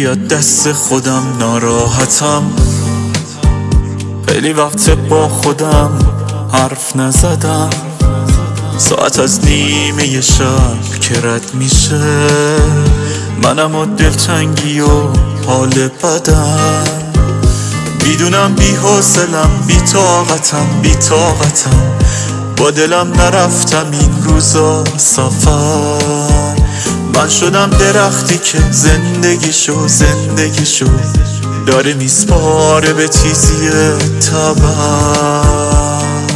بیاد دست خودم ناراحتم. خیلی وقت با خودم حرف نزدم. ساعت از نیمه شب که رد میشه، منم و دلتنگی و حال بدم. میدونم بی حوصلم، بی طاقتم، با دلم نرفتم این روزا سفر. من شدم درختی که زندگیشو داره میسپاره به تیزی تبر.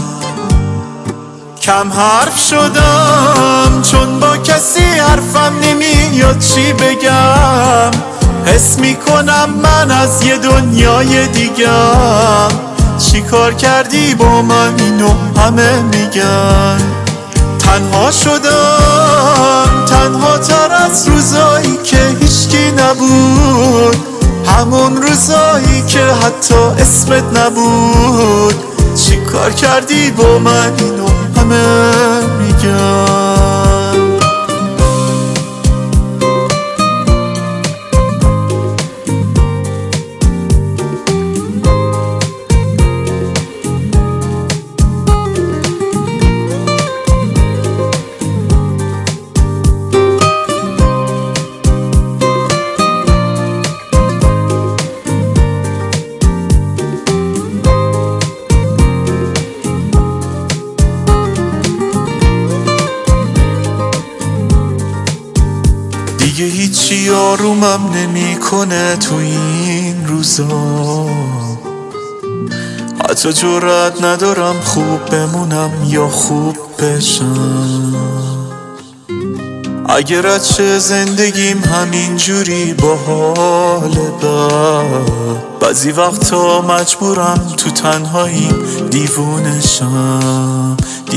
کم حرف شدم چون با کسی حرفم نمیاد چی بگم. حس میکنم من از یه دنیای دیگم. چی کار کردی با من اینو همه میگن. تنها شدم، تنها تر از روزایی که هیچکی نبود. همون روزایی که حتی اسمت نبود. چی کار کردی با من اینو همه میگن. دیگه هیچی آرومم نمیکنه تو این روزا. حتی جرأت ندارم خوب بمونم یا خوب بشم. اگر چه زندگیم همینجوری با حال بد، بعضی وقتا مجبورم تو تنهاییم دیوونه شم.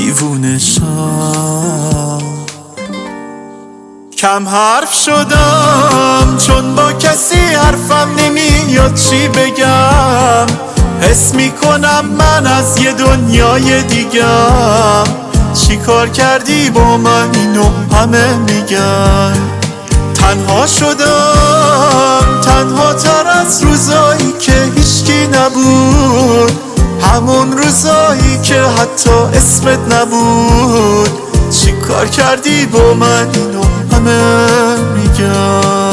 کم حرف شدم چون با کسی حرفم نمیاد چی بگم. حس میکنم من از یه دنیای دیگم. چی کار کردی با من اینو همه میگن. تنها شدم، تنها تر از روزایی که هیچکی نبود. همون روزایی که حتی اسمت نبود. چی کار کردی با من اینو همه میگن.